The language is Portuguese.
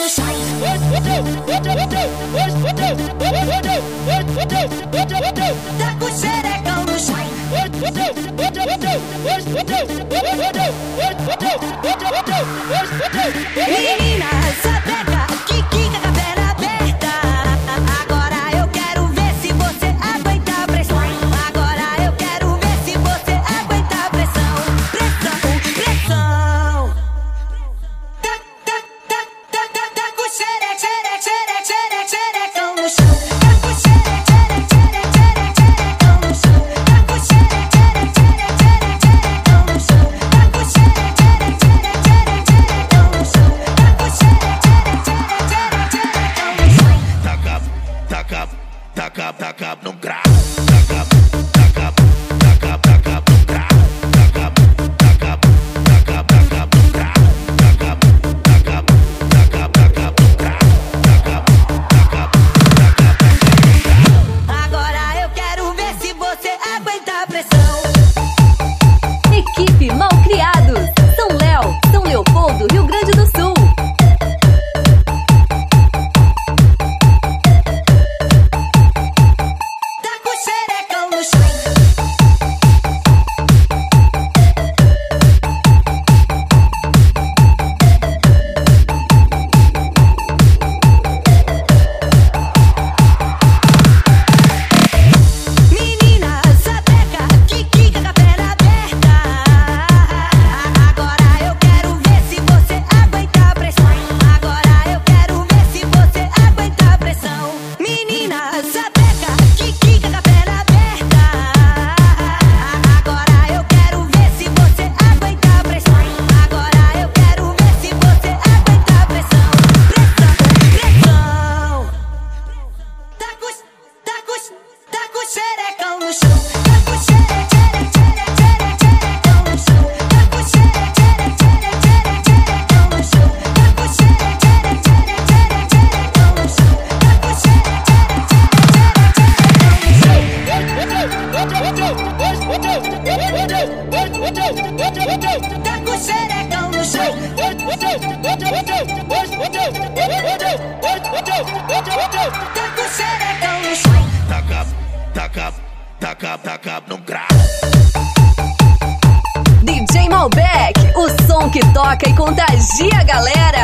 no chão. Tá com xerecão no chão. Menina, sapeca, que quica com a perna aberta. Agora eu quero ver se você aguenta a pressão. Agora eu quero ver se você aguenta a pressão. Pressão, pressão. Tá com xerecão no chão. Tá com xerecão no chão. Tá com xerecão no chão. Tá com xerecão no chão. Tá com Taca no grau. Taca no grau. Agora eu quero ver se você aguenta a pressão. Equipe Malcriados, São Léo, São Leopoldo, Rio Grande do Sul. Tá com xerecão no chão. Menina, sapeca, que quica com a perna aberta. Agora eu quero ver se você aguenta a pressão. Agora eu quero ver se você aguenta a pressão. Menina, sapeca, que quica com a perna aberta. Agora eu quero ver se você aguenta a pressão. Agora eu quero ver se você aguenta a pressão. Pressão, pressão. Tá com xerecão no chão. Tá com xerecão no chão. Tá com xerecão no chão. Tá com xerecão no chão. Tá com xerecão no chão. Tá com xerecão no chão. Taca no grau. DJ Malbec, o som que toca e contagia a galera.